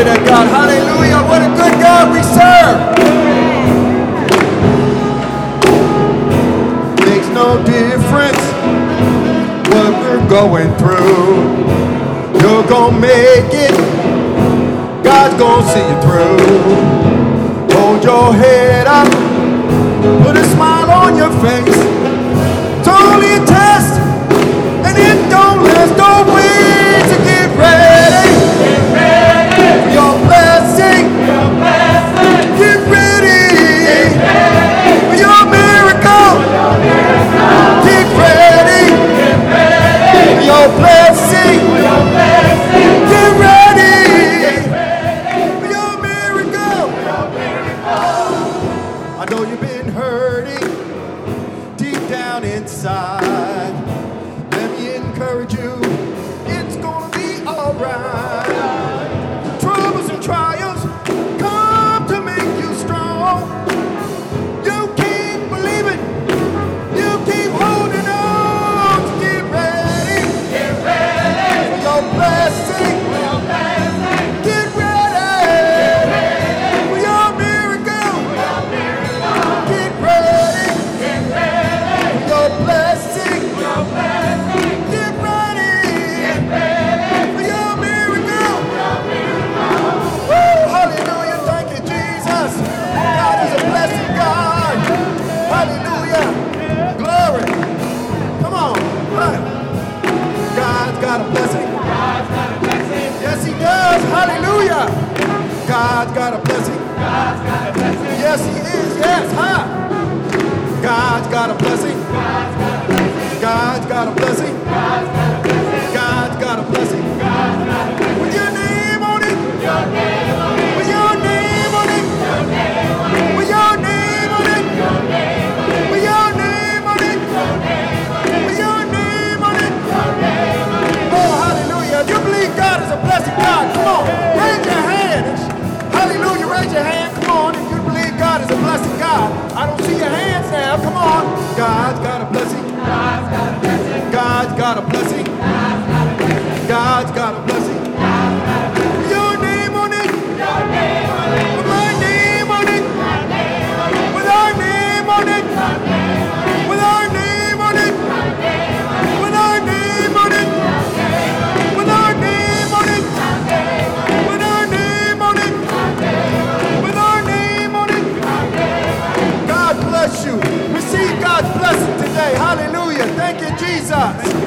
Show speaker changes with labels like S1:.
S1: to God. Hallelujah. What a good God we serve. Makes no difference what we're going through. You're gonna make it. God's gonna see you through. Hold your head up. Put a smile on your face. It's only a test, and it don't last. Don't wait to get ready. Get ready for your blessing. Get ready for your miracle. Get ready for your blessing. Get ready for your miracle. I know you've been hurting deep down inside. Let me encourage you, it's gonna be alright. Troubles and trials come to make you strong. You keep believing, you keep holding on. Get ready for your blessing. Get ready for your miracle. Get ready for your blessing. Get ready for your miracle. Woo, hallelujah. Thank you, Jesus. God is a blessing God. Hallelujah. Glory. Come on. Right. God's got a blessing. Yes, he does. Hallelujah. God's got a blessing. Yes, he is. Yes, huh? God's got a blessing. God's got a blessing. God's got a blessing. With your name on it. With your name on it. With your name on it. With your name on it. With your name on it. With your name on it. Oh, hallelujah. If you believe God is a blessing God, come on. Raise your hand. Hallelujah. Raise your hand. Come on. If you believe God is a blessing God. I don't see your hands now. Come on. God's got a blessing. God's got a blessing. God's got a blessing. With your name on it. With my name on it. With our name on it. With our name on it. With our name on it. With our name on it. With our name on it. With our name on it. God bless you. Receive God's blessing today. Hallelujah. Thank you, Jesus.